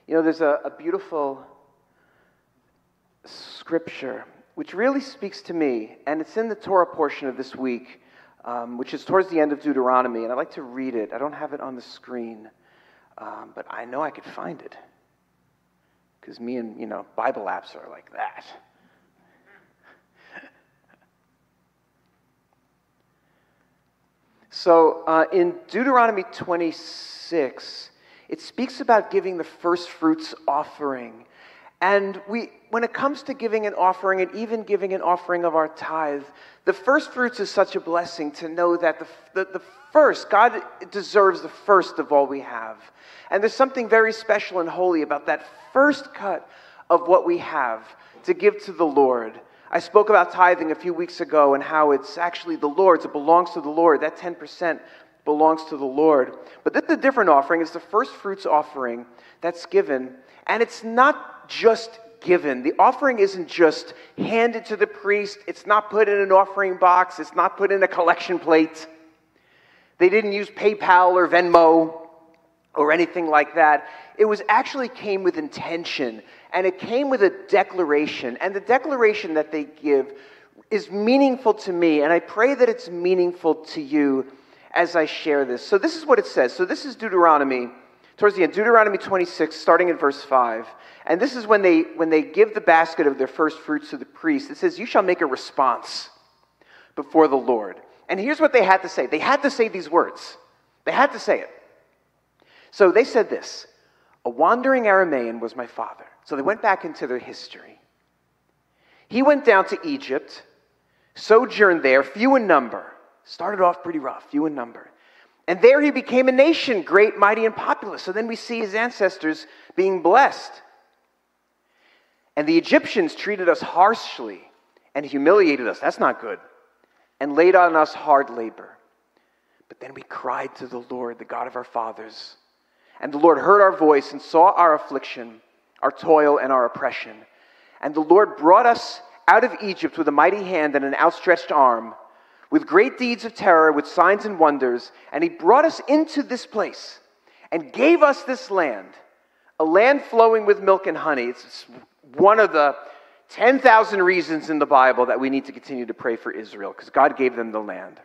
You know, there's a beautiful scripture which really speaks to me, and it's in the Torah portion of this week, which is towards the end of Deuteronomy, and I'd like to read it. I don't have it on the screen, but I know I could find it, because me and, Bible apps are like that. So in Deuteronomy 26, it speaks about giving the first fruits offering. And when it comes to giving an offering, and even giving an offering of our tithe, the first fruits is such a blessing to know that the first, God deserves the first of all we have. And there's something very special and holy about that first cut of what we have to give to the Lord. I spoke about tithing a few weeks ago and how it's actually the Lord's. It belongs to the Lord. That 10% belongs to the Lord. But that's a different offering. It's the first fruits offering that's given. And it's not just given. The offering isn't just handed to the priest. It's not put in an offering box. It's not put in a collection plate. They didn't use PayPal or Venmo or anything like that. It was actually came with intention, and it came with a declaration. And the declaration that they give is meaningful to me, and I pray that it's meaningful to you as I share this. So this is what it says. So this is Deuteronomy, towards the end, Deuteronomy 26, starting at verse 5. And this is when they give the basket of their first fruits to the priest. It says, "You shall make a response before the Lord." And here's what they had to say. They had to say these words. They had to say it. So they said this: "A wandering Aramaean was my father." So they went back into their history. "He went down to Egypt, sojourned there, few in number." Started off pretty rough, few in number. "And there he became a nation, great, mighty, and populous." So then we see his ancestors being blessed. "And the Egyptians treated us harshly and humiliated us." That's not good. "And laid on us hard labor. But then we cried to the Lord, the God of our fathers. And the Lord heard our voice and saw our affliction, our toil, and our oppression. And the Lord brought us out of Egypt with a mighty hand and an outstretched arm, with great deeds of terror, with signs and wonders. And he brought us into this place and gave us this land, a land flowing with milk and honey." It's one of the 10,000 reasons in the Bible that we need to continue to pray for Israel, because God gave them the land.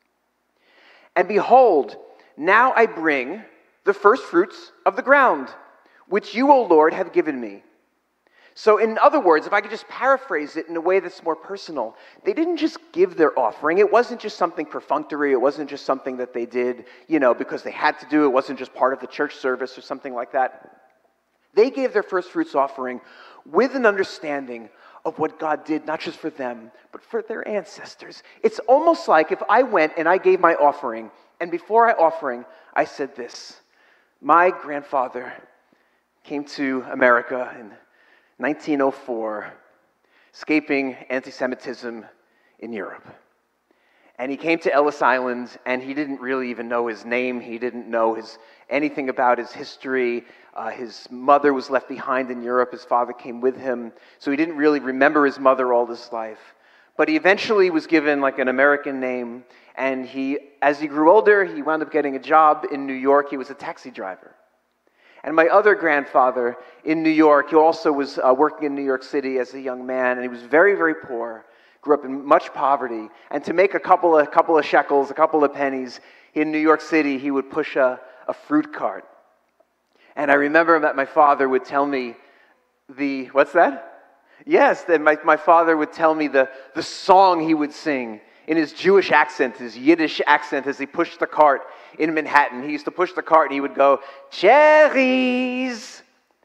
"And behold, now I bring the first fruits of the ground, which you, O Lord, have given me." So in other words, if I could just paraphrase it in a way that's more personal, they didn't just give their offering. It wasn't just something perfunctory. It wasn't just something that they did, because they had to do. It wasn't just part of the church service or something like that. They gave their first fruits offering with an understanding of what God did, not just for them, but for their ancestors. It's almost like if I went and I gave my offering, and before I said this: "My grandfather came to America in 1904, escaping anti-Semitism in Europe. And he came to Ellis Island, and he didn't really even know his name. He didn't know anything about his history. His mother was left behind in Europe. His father came with him, so he didn't really remember his mother all his life. But he eventually was given like an American name, and as he grew older, he wound up getting a job in New York. He was a taxi driver. And my other grandfather in New York, he also was working in New York City as a young man, and he was very, very poor, grew up in much poverty. And to make a couple of shekels, a couple of pennies in New York City, he would push a fruit cart. And I remember that my father would tell me what's that? Yes, that my father would tell me the song he would sing in his Jewish accent, his Yiddish accent, as he pushed the cart in Manhattan. He used to push the cart and he would go, "Cherries,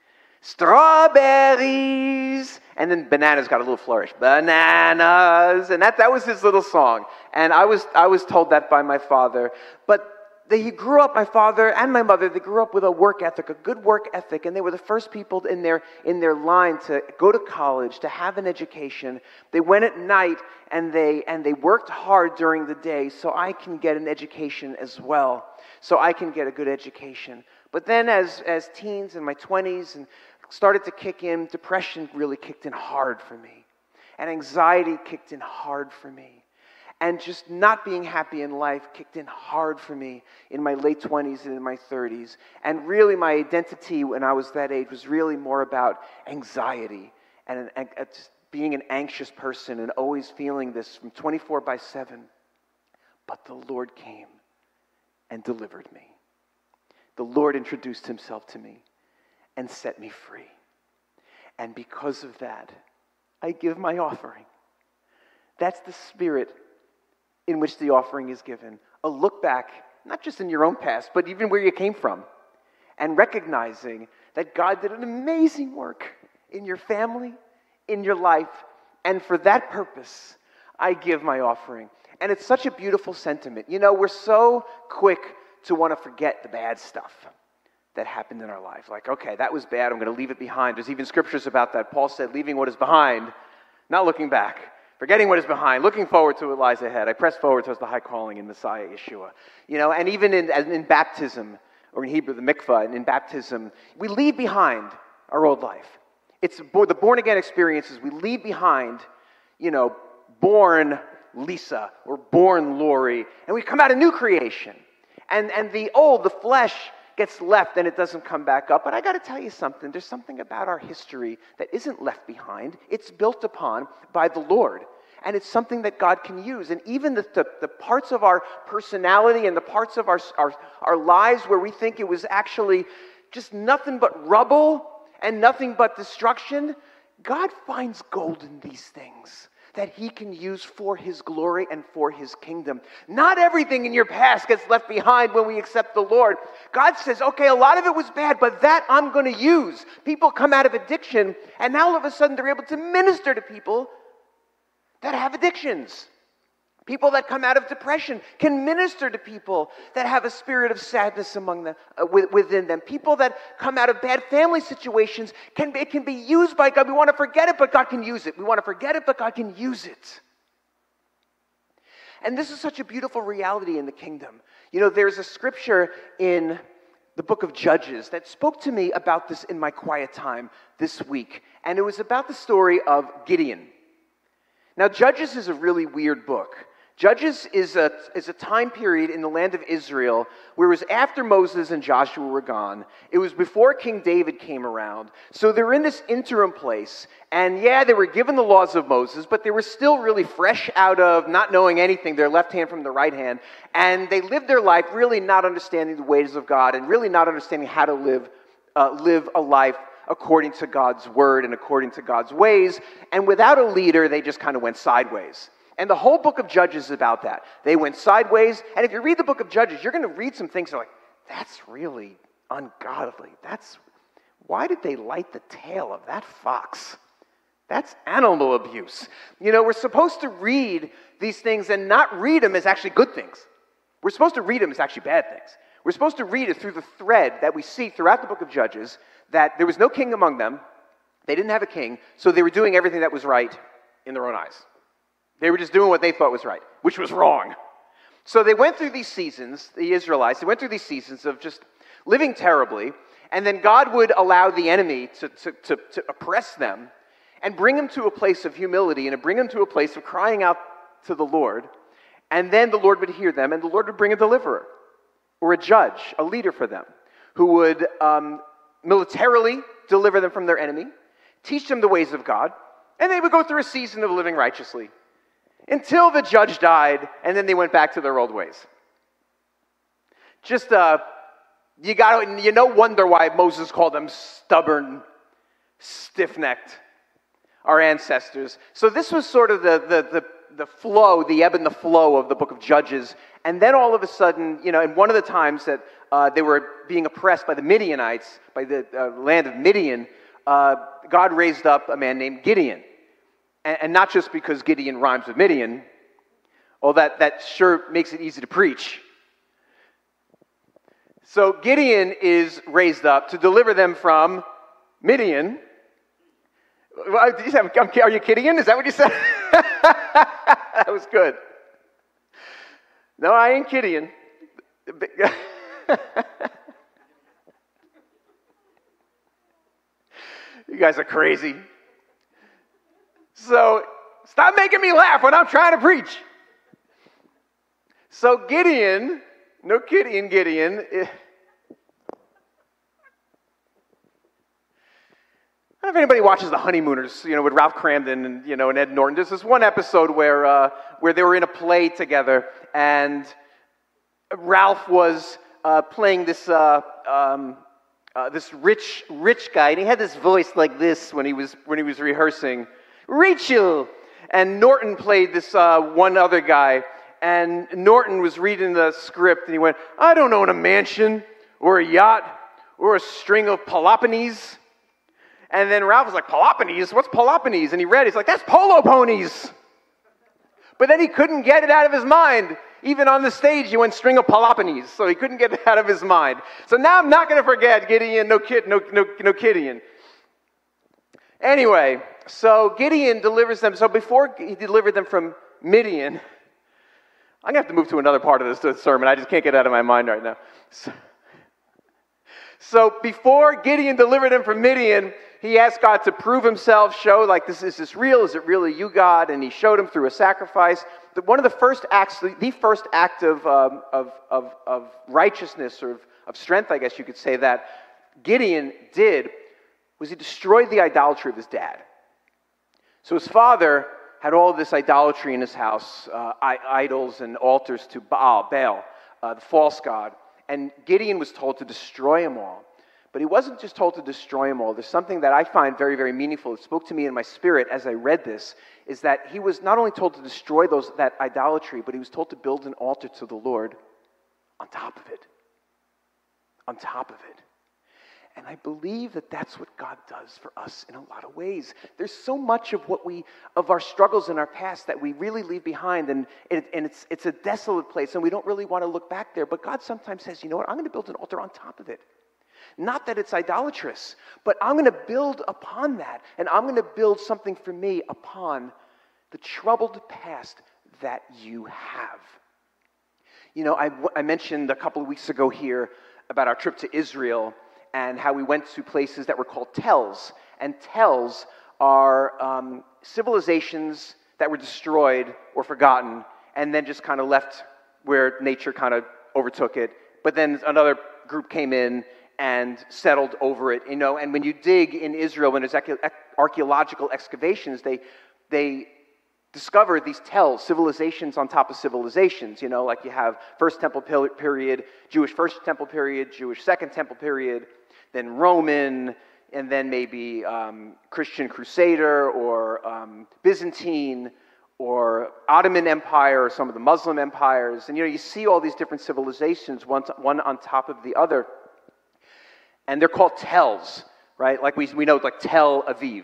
strawberries," and then bananas got a little flourish. "Bananas," and that was his little song. And I was told that by my father. But my father and my mother, they grew up with a work ethic, a good work ethic, and they were the first people in their line to go to college, to have an education. They went at night and they worked hard during the day so I can get an education as well, so I can get a good education. But then as teens in my 20s and started to kick in, depression really kicked in hard for me, and anxiety kicked in hard for me. And just not being happy in life kicked in hard for me in my late 20s and in my 30s. And really my identity when I was that age was really more about anxiety and just being an anxious person and always feeling this from 24/7. But the Lord came and delivered me. The Lord introduced himself to me and set me free. And because of that, I give my offering. That's the spirit in which the offering is given. A look back, not just in your own past, but even where you came from. And recognizing that God did an amazing work in your family, in your life. And for that purpose, I give my offering. And it's such a beautiful sentiment. You know, we're so quick to want to forget the bad stuff that happened in our life. Like, okay, that was bad, I'm going to leave it behind. There's even scriptures about that. Paul said, leaving what is behind, not looking back. Forgetting what is behind, looking forward to what lies ahead. I press forward towards the high calling in Messiah Yeshua. You know, and even in baptism, or in Hebrew, the mikvah, and in baptism, we leave behind our old life. It's the born-again experiences. We leave behind, you know, born Lisa or born Lori, and we come out a new creation. And the old, the flesh, gets left and it doesn't come back up. But I got to tell you something. There's something about our history that isn't left behind. It's built upon by the Lord. And it's something that God can use. And even the parts of our personality and the parts of our lives where we think it was actually just nothing but rubble and nothing but destruction, God finds gold in these things that he can use for his glory and for his kingdom. Not everything in your past gets left behind when we accept the Lord. God says, okay, a lot of it was bad, but that I'm going to use. People come out of addiction, and now all of a sudden they're able to minister to people that have addictions. People that come out of depression can minister to people that have a spirit of sadness among them, within them. People that come out of bad family situations, it can be used by God. We want to forget it, but God can use it. We want to forget it, but God can use it. And this is such a beautiful reality in the kingdom. You know, there's a scripture in the book of Judges that spoke to me about this in my quiet time this week. And it was about the story of Gideon. Now, Judges is a really weird book. Judges is a time period in the land of Israel where it was after Moses and Joshua were gone. It was before King David came around. So they're in this interim place. And yeah, they were given the laws of Moses, but they were still really fresh out of not knowing anything, their left hand from the right hand. And they lived their life really not understanding the ways of God and really not understanding how to live a life according to God's word and according to God's ways. And without a leader, they just kind of went sideways. And the whole book of Judges is about that. They went sideways. And if you read the book of Judges, you're going to read some things that are like, that's really ungodly. Why did they light the tail of that fox? That's animal abuse. You know, we're supposed to read these things and not read them as actually good things. We're supposed to read them as actually bad things. We're supposed to read it through the thread that we see throughout the book of Judges, that there was no king among them. They didn't have a king, so they were doing everything that was right in their own eyes. They were just doing what they thought was right, which was wrong. So they went through these seasons, the Israelites, they went through these seasons of just living terribly, and then God would allow the enemy to oppress them and bring them to a place of humility and bring them to a place of crying out to the Lord, and then the Lord would hear them, and the Lord would bring a deliverer or a judge, a leader for them, who would militarily deliver them from their enemy, teach them the ways of God, and they would go through a season of living righteously until the judge died, and then they went back to their old ways. Just, no wonder why Moses called them stubborn, stiff-necked, our ancestors. So this was sort of the flow, the ebb and the flow of the book of Judges. And then all of a sudden, you know, in one of the times that they were being oppressed by the Midianites, by the land of Midian, God raised up a man named Gideon. And not just because Gideon rhymes with Midian, although that sure makes it easy to preach. So Gideon is raised up to deliver them from Midian. Are you kidding? Is that what you said? That was good. No, I ain't kidding. You guys are crazy. So, stop making me laugh when I'm trying to preach. So Gideon, no kidding, Gideon. I don't know if anybody watches The Honeymooners, with Ralph Cramden and, and Ed Norton. There's this one episode where they were in a play together, and Ralph was playing this this rich guy, and he had this voice like this when he was rehearsing. Rachel! And Norton played this one other guy, and Norton was reading the script, and he went, I don't own a mansion, or a yacht, or a string of Peloponnese. And then Ralph was like, Peloponnese? What's Peloponnese? And he read it, he's like, that's polo ponies! But then he couldn't get it out of his mind. Even on the stage, he went string of Peloponnese, so he couldn't get it out of his mind. So now I'm not going to forget Gideon, no Gideon. Anyway, so Gideon delivers them. So before he delivered them from Midian, I'm going to have to move to another part of this sermon. I just can't get it out of my mind right now. So before Gideon delivered them from Midian, he asked God to prove himself, show like, is this real? Is it really you, God? And he showed him through a sacrifice. One of the first acts, the first act of righteousness or of strength, I guess you could say, that Gideon did was he destroyed the idolatry of his dad. So his father had all this idolatry in his house, idols and altars to Baal, the false god. And Gideon was told to destroy them all. But he wasn't just told to destroy them all. There's something that I find very, very meaningful. It spoke to me in my spirit as I read this, is that he was not only told to destroy that idolatry, but he was told to build an altar to the Lord on top of it. On top of it. And I believe that that's what God does for us in a lot of ways. There's so much of our struggles in our past that we really leave behind, and it's a desolate place, and we don't really want to look back there. But God sometimes says, you know what, I'm going to build an altar on top of it. Not that it's idolatrous, but I'm going to build upon that, and I'm going to build something for me upon the troubled past that you have. I mentioned a couple of weeks ago here about our trip to Israel and how we went to places that were called tells. And tells are civilizations that were destroyed or forgotten and then just kind of left where nature kind of overtook it. But then another group came in and settled over it, And when you dig in Israel, when there's archaeological excavations, they discover these tells, civilizations on top of civilizations. Like you have First Temple period, Jewish First Temple period, Jewish Second Temple period, then Roman, and then maybe Christian Crusader or Byzantine or Ottoman Empire or some of the Muslim empires. And you see all these different civilizations, one on top of the other. And they're called tells, right? Like we know, like Tel Aviv,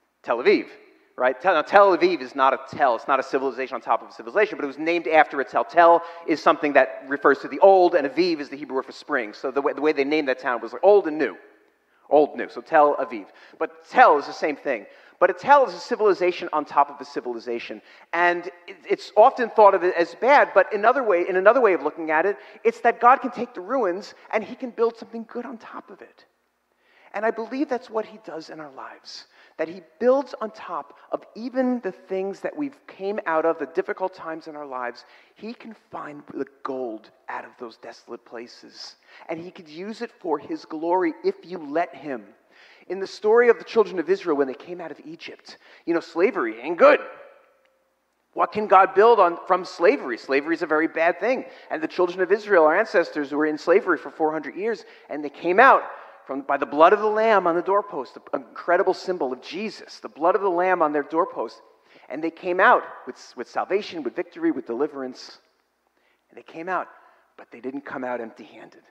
right? Now, Tel Aviv is not a tell. It's not a civilization on top of a civilization, but it was named after a tell. Tel is something that refers to the old, and Aviv is the Hebrew word for spring. So the way they named that town was like old and new. Old, new. So Tel Aviv. But Tel is the same thing. But a tell is a civilization on top of a civilization. And it's often thought of it as bad, but in another way of looking at it, it's that God can take the ruins and he can build something good on top of it. And I believe that's what he does in our lives. That he builds on top of even the things that we've came out of, the difficult times in our lives. He can find the gold out of those desolate places. And he could use it for his glory if you let him. In the story of the children of Israel when they came out of Egypt, slavery ain't good. What can God build from slavery? Slavery is a very bad thing. And the children of Israel, our ancestors, were in slavery for 400 years, and they came out by the blood of the Lamb on the doorpost, an incredible symbol of Jesus, the blood of the Lamb on their doorpost. And they came out with salvation, with victory, with deliverance. And they came out, but they didn't come out empty-handed.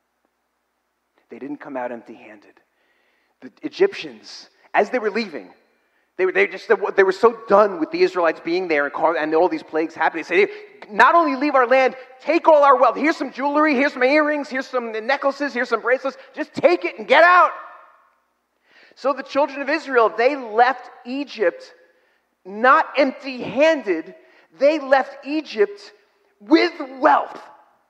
They didn't come out empty-handed. The Egyptians, as they were leaving, they were so done with the Israelites being there and all these plagues happening. They said, not only leave our land, take all our wealth. Here's some jewelry, here's some earrings, here's some necklaces, here's some bracelets. Just take it and get out. So the children of Israel, they left Egypt not empty-handed. They left Egypt with wealth.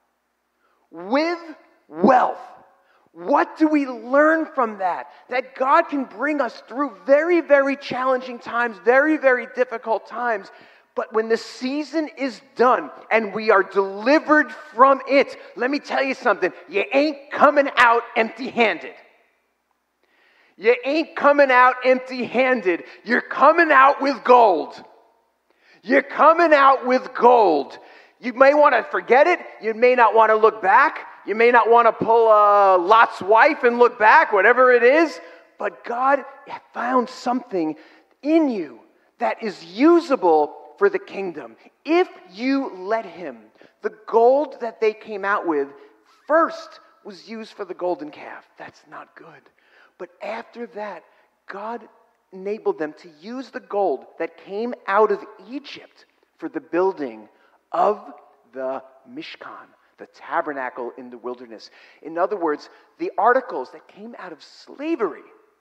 With wealth. What do we learn from that? That God can bring us through very, very challenging times, very, very difficult times, But when the season is done and we are delivered from it, let me tell you something, you ain't coming out empty-handed. You ain't coming out empty-handed. You're coming out with gold. You're coming out with gold. You may want to forget it. You may not want to look back. You may not want to pull Lot's wife and look back, whatever it is. But God found something in you that is usable for the kingdom. If you let him, the gold that they came out with first was used for the golden calf. That's not good. But after that, God enabled them to use the gold that came out of Egypt for the building of the Mishkan, the tabernacle in the wilderness. In other words, the articles that came out of slavery,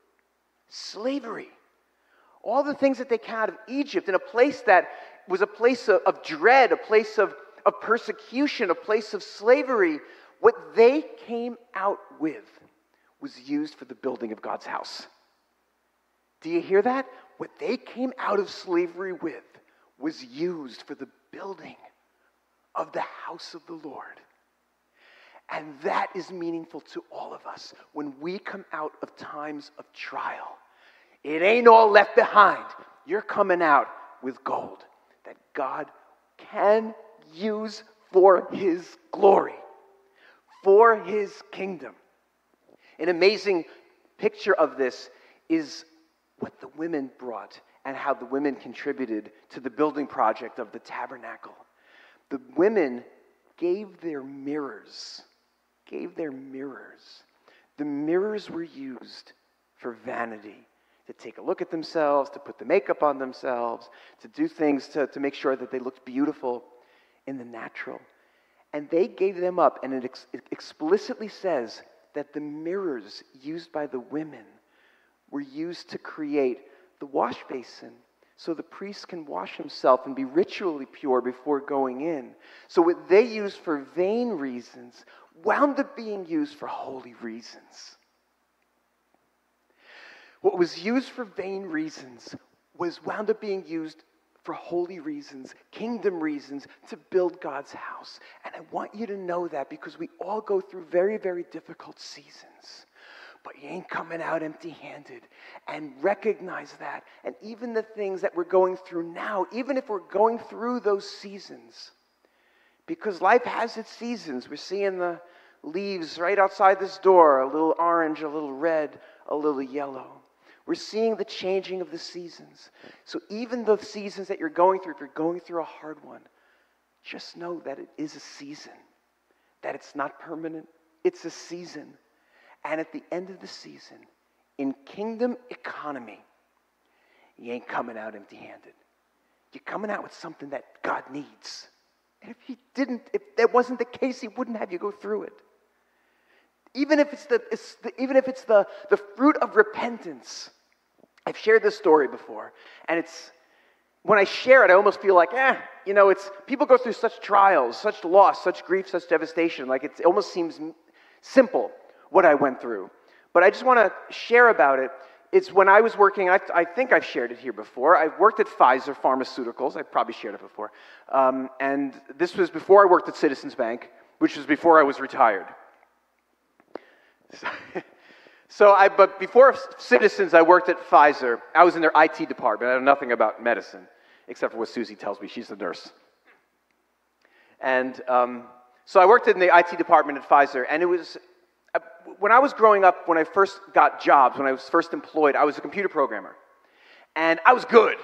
all the things that they came out of Egypt in a place that was a place of dread, a place of persecution, a place of slavery, what they came out with was used for the building of God's house. Do you hear that? What they came out of slavery with was used for the building of the house of the Lord. And that is meaningful to all of us when we come out of times of trial. It ain't all left behind. You're coming out with gold that God can use for his glory, for his kingdom. An amazing picture of this is what the women brought and how the women contributed to the building project of the tabernacle. The women gave their mirrors. The mirrors were used for vanity, to take a look at themselves, to put the makeup on themselves, to do things to make sure that they looked beautiful in the natural. And they gave them up, and it explicitly says that the mirrors used by the women were used to create the wash basin so the priest can wash himself and be ritually pure before going in. So what they used for vain reasons wound up being used for holy reasons. What was used for vain reasons was wound up being used for holy reasons, kingdom reasons, to build God's house. And I want you to know that because we all go through very, very difficult seasons. But you ain't coming out empty-handed. And recognize that. And even the things that we're going through now, even if we're going through those seasons, because life has its seasons. We're seeing the leaves right outside this door, a little orange, a little red, a little yellow. We're seeing the changing of the seasons. So even the seasons that you're going through, if you're going through a hard one, just know that it is a season, that it's not permanent. It's a season. And at the end of the season, in kingdom economy, you ain't coming out empty-handed. You're coming out with something that God needs. And if that wasn't the case, he wouldn't have you go through it. Even if it's the fruit of repentance. I've shared this story before, and when I share it, I almost feel like, it's people go through such trials, such loss, such grief, such devastation. Like it almost seems simple what I went through. But I just want to share about it. It's when I was working, I think I've shared it here before. I've worked at Pfizer Pharmaceuticals. I've probably shared it before. And this was before I worked at Citizens Bank, which was before I was retired. But before Citizens, I worked at Pfizer. I was in their IT department. I know nothing about medicine, except for what Susie tells me. She's the nurse. And so I worked in the IT department at Pfizer, and it was, when I was growing up, when I first got jobs, when I was first employed, I was a computer programmer. And I was good.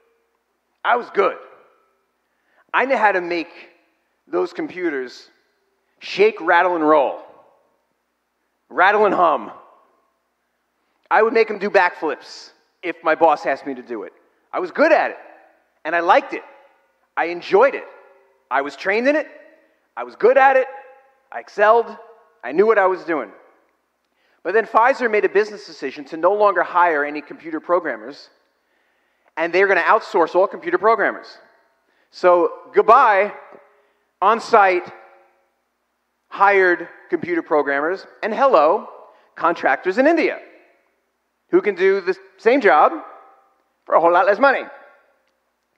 I knew how to make those computers shake, rattle, and roll. Rattle and hum. I would make them do backflips if my boss asked me to do it. I was good at it, and I liked it. I enjoyed it. I was trained in it. I was good at it. I excelled. I knew what I was doing. But then Pfizer made a business decision to no longer hire any computer programmers, and they're going to outsource all computer programmers. So goodbye, on-site, hired computer programmers, and hello, contractors in India who can do the same job for a whole lot less money.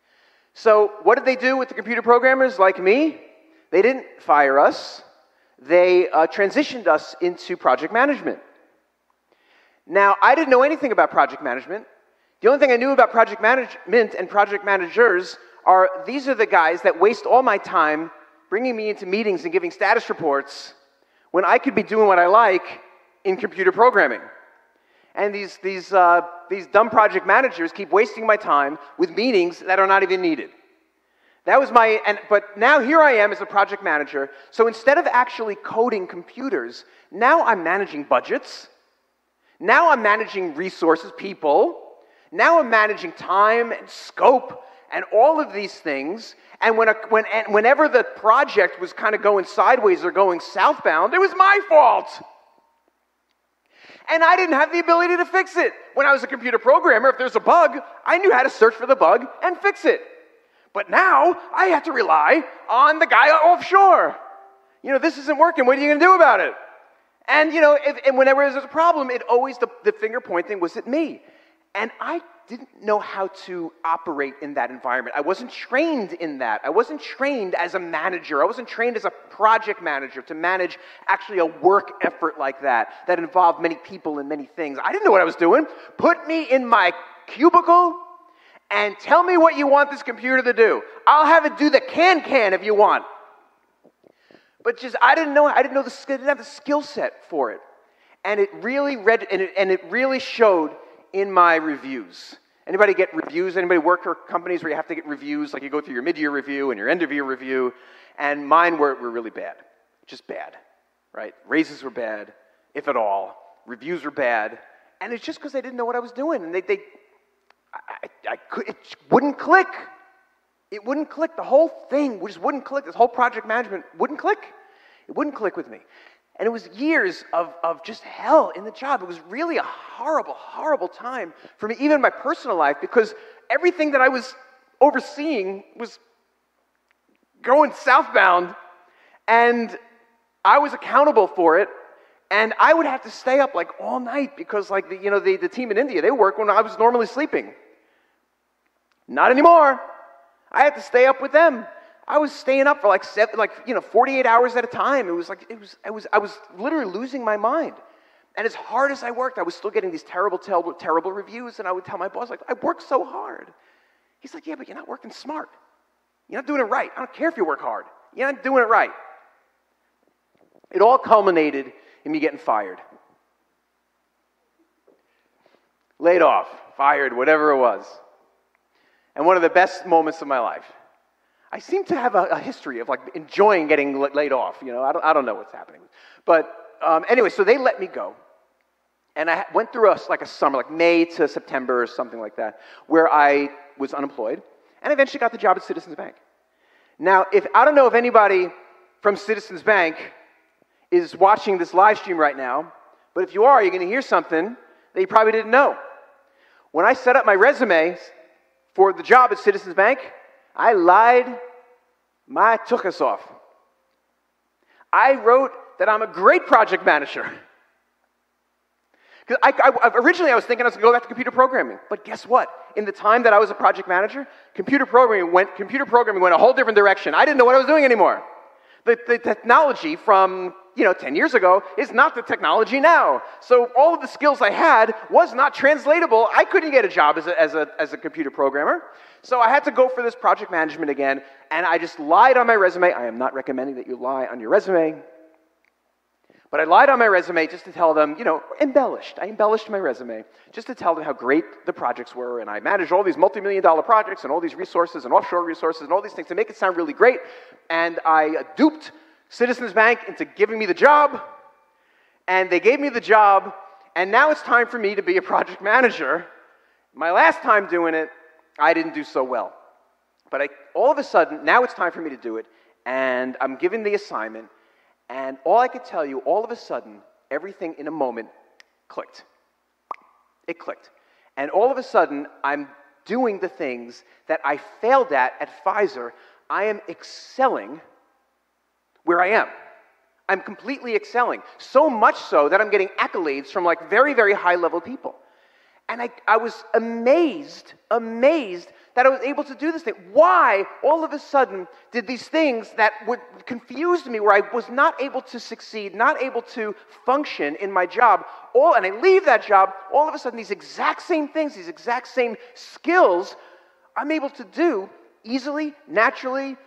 So what did they do with the computer programmers like me? They didn't fire us. They transitioned us into project management. Now, I didn't know anything about project management. The only thing I knew about project management and project managers are these are the guys that waste all my time bringing me into meetings and giving status reports when I could be doing what I like in computer programming. And these dumb project managers keep wasting my time with meetings that are not even needed. That was but now here I am as a project manager. So instead of actually coding computers, now I'm managing budgets. Now I'm managing resources, people. Now I'm managing time and scope and all of these things. And whenever the project was kind of going sideways or going southbound, it was my fault. And I didn't have the ability to fix it. When I was a computer programmer, if there's a bug, I knew how to search for the bug and fix it. But now, I have to rely on the guy offshore. This isn't working. What are you going to do about it? And, whenever there's a problem, the finger pointing was at me. And I didn't know how to operate in that environment. I wasn't trained in that. I wasn't trained as a manager. I wasn't trained as a project manager to manage actually a work effort like that involved many people and many things. I didn't know what I was doing. Put me in my cubicle and tell me what you want this computer to do. I'll have it do the can if you want. But I didn't have the skill set for it. And it really showed in my reviews. Anybody get reviews? Anybody work for companies where you have to get reviews? Like you go through your mid-year review and your end-of-year review. And mine were really bad. Just bad, right? Raises were bad, if at all. Reviews were bad. And it's just because I didn't know what I was doing. And it wouldn't click. It wouldn't click. The whole thing just wouldn't click. This whole project management wouldn't click. It wouldn't click with me. And it was years of just hell in the job. It was really a horrible, horrible time for me, even in my personal life, because everything that I was overseeing was going southbound, and I was accountable for it, and I would have to stay up like all night because like the team in India, they work when I was normally sleeping. Not anymore. I had to stay up with them. I was staying up for 48 hours at a time. I was literally losing my mind. And as hard as I worked, I was still getting these terrible, terrible, terrible reviews. And I would tell my boss, I worked so hard. He's like, yeah, but you're not working smart. You're not doing it right. I don't care if you work hard. You're not doing it right. It all culminated in me getting fired. Laid off, fired, whatever it was. And one of the best moments of my life. I seem to have a history of enjoying getting laid off. I don't know what's happening. But anyway, so they let me go. And I went through a summer, like May to September or something like that, where I was unemployed. And I eventually got the job at Citizens Bank. Now, I don't know if anybody from Citizens Bank is watching this live stream right now, but if you are, you're going to hear something that you probably didn't know. When I set up my resume for the job at Citizens Bank, I lied my tuchus off. I wrote that I'm a great project manager. Because originally I was thinking I was going to go back to computer programming. But guess what? In the time that I was a project manager, computer programming went a whole different direction. I didn't know what I was doing anymore. The technology from 10 years ago is not the technology now. So all of the skills I had was not translatable. I couldn't get a job as a computer programmer. So I had to go for this project management again, and I just lied on my resume. I am not recommending that you lie on your resume. But I lied on my resume just to tell them, embellished. I embellished my resume just to tell them how great the projects were, and I managed all these multi-million-dollar projects and all these resources and offshore resources and all these things to make it sound really great. And I duped Citizens Bank into giving me the job, and they gave me the job, and now it's time for me to be a project manager. My last time doing it, I didn't do so well. But all of a sudden, now it's time for me to do it, and I'm given the assignment, and all I could tell you, all of a sudden, everything in a moment clicked. It clicked. And all of a sudden, I'm doing the things that I failed at Pfizer. I am excelling where I am. I'm completely excelling. So much so that I'm getting accolades from very, very high-level people. And I was amazed that I was able to do this thing? Why, all of a sudden, did these things that would confuse me, where I was not able to succeed, not able to function in my job, and I leave that job, all of a sudden these exact same things, these exact same skills, I'm able to do easily, naturally,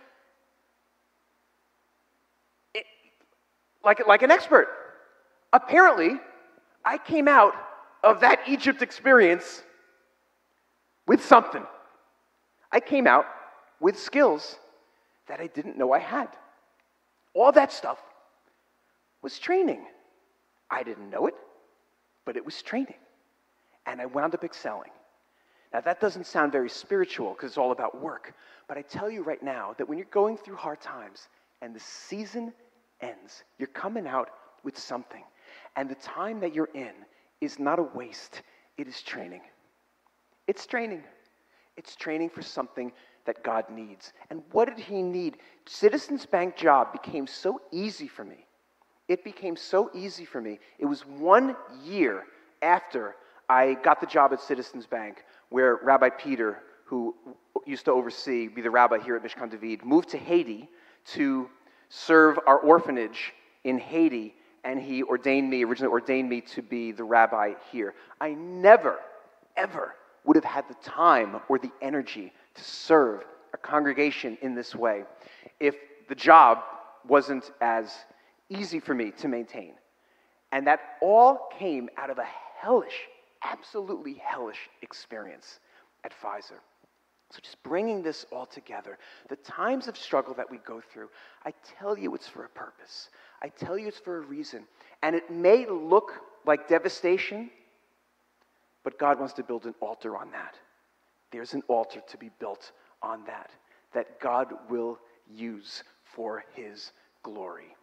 like an expert. Apparently, I came out of that Egypt experience with something. I came out with skills that I didn't know I had. All that stuff was training. I didn't know it, but it was training. And I wound up excelling. Now, that doesn't sound very spiritual because it's all about work. But I tell you right now that when you're going through hard times and the season ends, you're coming out with something. And the time that you're in is not a waste. It is training. It's training. It's training for something that God needs. And what did he need? Citizens Bank job became so easy for me. It became so easy for me. It was 1 year after I got the job at Citizens Bank where Rabbi Peter, who used to be the rabbi here at Mishkan David, moved to Haiti to serve our orphanage in Haiti, and he originally ordained me to be the rabbi here. I never, ever would have had the time or the energy to serve a congregation in this way if the job wasn't as easy for me to maintain. And that all came out of a absolutely hellish experience at Pfizer. So just bringing this all together, the times of struggle that we go through, I tell you it's for a purpose. I tell you it's for a reason. And it may look like devastation, but God wants to build an altar on that. There's an altar to be built on that God will use for his glory.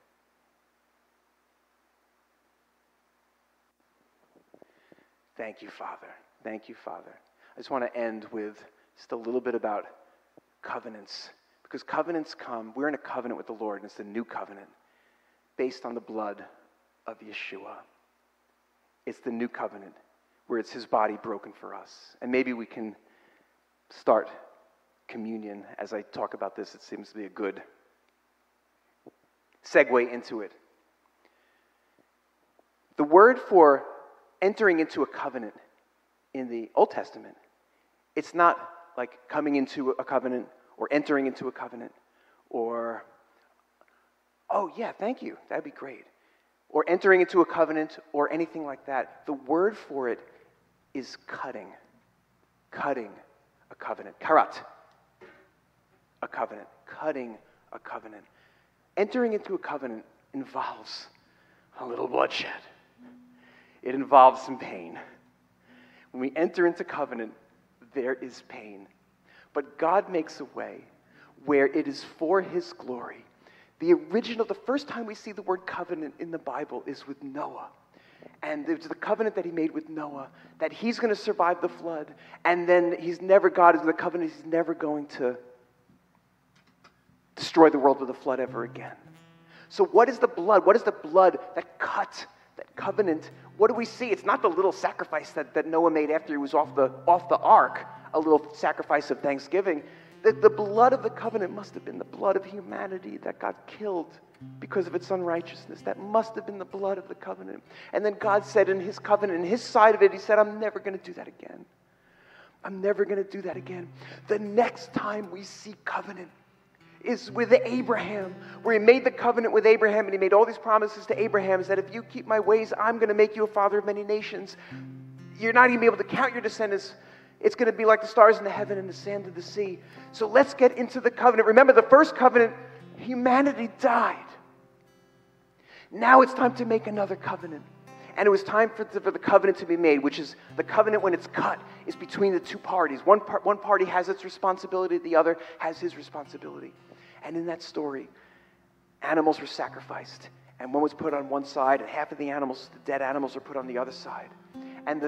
Thank you, Father. Thank you, Father. I just want to end with just a little bit about covenants. Because covenants come, we're in a covenant with the Lord, and it's the new covenant based on the blood of Yeshua. It's the new covenant where it's his body broken for us. And maybe we can start communion. As I talk about this, it seems to be a good segue into it. The word for entering into a covenant in the Old Testament, it's not like coming into a covenant or entering into a covenant or, oh yeah, thank you, that'd be great. Or entering into a covenant or anything like that. The word for it is cutting a covenant. Karat, a covenant. Cutting a covenant. Entering into a covenant involves a little bloodshed. It involves some pain. When we enter into covenant, there is pain. But God makes a way where it is for his glory. The first time we see the word covenant in the Bible is with Noah. And it was the covenant that he made with Noah, that he's going to survive the flood. And then God is the covenant, he's never going to destroy the world with a flood ever again. So what is the blood? What is the blood that cut that covenant? What do we see? It's not the little sacrifice that Noah made after he was off the ark, a little sacrifice of thanksgiving. The blood of the covenant must have been the blood of humanity that got killed because of its unrighteousness. That must have been the blood of the covenant. And then God said in his covenant, in his side of it, he said, I'm never going to do that again. I'm never going to do that again. The next time we see covenant is with Abraham, where he made the covenant with Abraham, and he made all these promises to Abraham, is that if you keep my ways, I'm going to make you a father of many nations. You're not even able to count your descendants. It's going to be like the stars in the heaven and the sand of the sea. So let's get into the covenant. Remember, the first covenant, humanity died. Now it's time to make another covenant. And it was time for the covenant to be made, which is the covenant when it's cut is between the two parties. One party has its responsibility, the other has his responsibility. And in that story, animals were sacrificed. And one was put on one side, and half of the animals, the dead animals, were put on the other side. And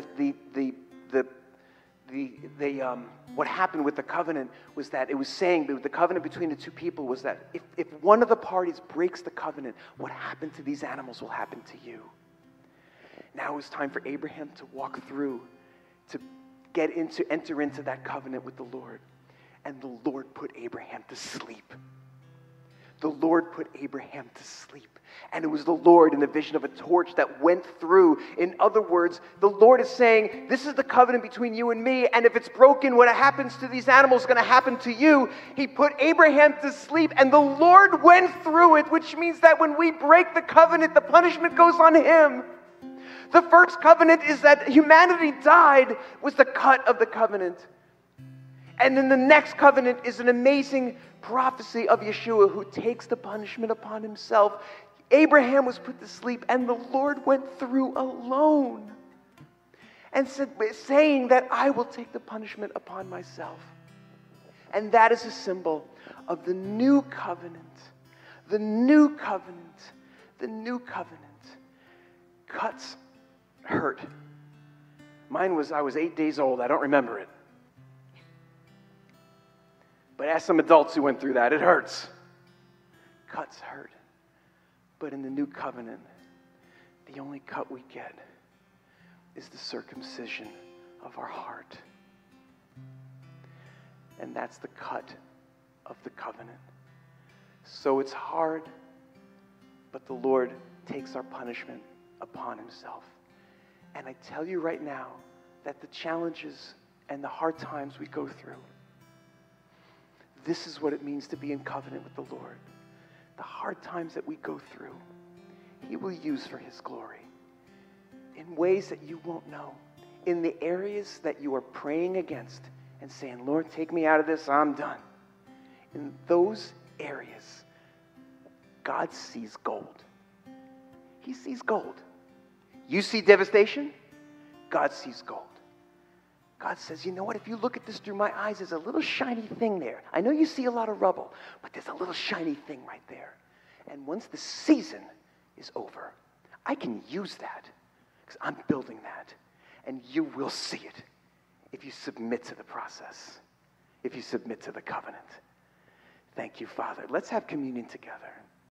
what happened with the covenant was that it was saying that the covenant between the two people was that if one of the parties breaks the covenant, what happened to these animals will happen to you. Now it was time for Abraham to walk through, to enter into that covenant with the Lord. And the Lord put Abraham to sleep. The Lord put Abraham to sleep. And it was the Lord in the vision of a torch that went through. In other words, the Lord is saying, this is the covenant between you and me, and if it's broken, what happens to these animals is going to happen to you. He put Abraham to sleep, and the Lord went through it, which means that when we break the covenant, the punishment goes on him. The first covenant is that humanity died, was the cut of the covenant. And then the next covenant is an amazing prophecy of Yeshua who takes the punishment upon himself. Abraham was put to sleep, and the Lord went through alone and saying that I will take the punishment upon myself. And that is a symbol of the new covenant. The new covenant. The new covenant. Cuts hurt. Mine was, I was 8 days old. I don't remember it. But ask some adults who went through that. It hurts. Cuts hurt. But in the new covenant, the only cut we get is the circumcision of our heart. And that's the cut of the covenant. So it's hard, but the Lord takes our punishment upon himself. And I tell you right now that the challenges and the hard times we go through, this is what it means to be in covenant with the Lord. The hard times that we go through, he will use for his glory in ways that you won't know. In the areas that you are praying against and saying, Lord, take me out of this, I'm done. In those areas, God sees gold. He sees gold. You see devastation, God sees gold. God says, you know what, if you look at this through my eyes, there's a little shiny thing there. I know you see a lot of rubble, but there's a little shiny thing right there. And once the season is over, I can use that because I'm building that. And you will see it if you submit to the process, if you submit to the covenant. Thank you, Father. Let's have communion together.